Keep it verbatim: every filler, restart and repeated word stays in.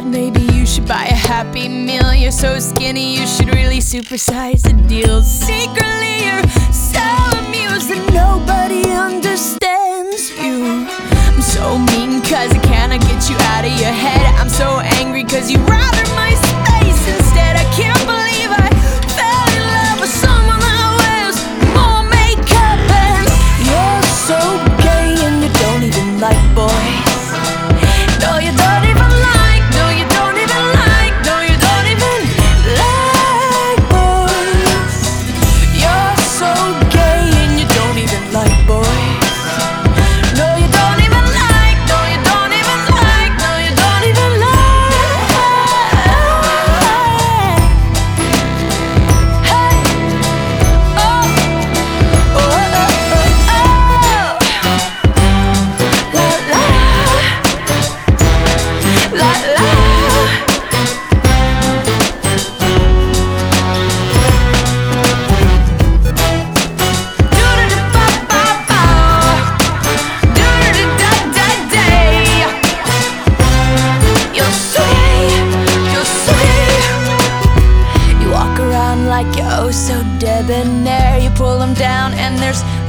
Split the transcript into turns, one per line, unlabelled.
sad, maybe you should buy a Happy Meal. You're so skinny, you should really supersize the deal. Secretly you're so amused that nobody understands you. I'm so mean cause I cannot get you out of your head. I'm so angry cause you rather my space instead. I can't believe I fell in love with someone that wears more makeup. And you're so gay and you don't even like boys. No, you don't even like, no, you don't even like, no, you don't even like boys. You're so gay and you don't even like boys. No, you don't even like, no, you don't even like, no, you don't even like. Hey, oh, oh, oh, oh, oh, la, la. La la. Do-do-do-ba-ba-ba. Do-do-do-da-da-day. You're sweet, you're sweet. You walk around like you're oh so debonair. You pull them down and there's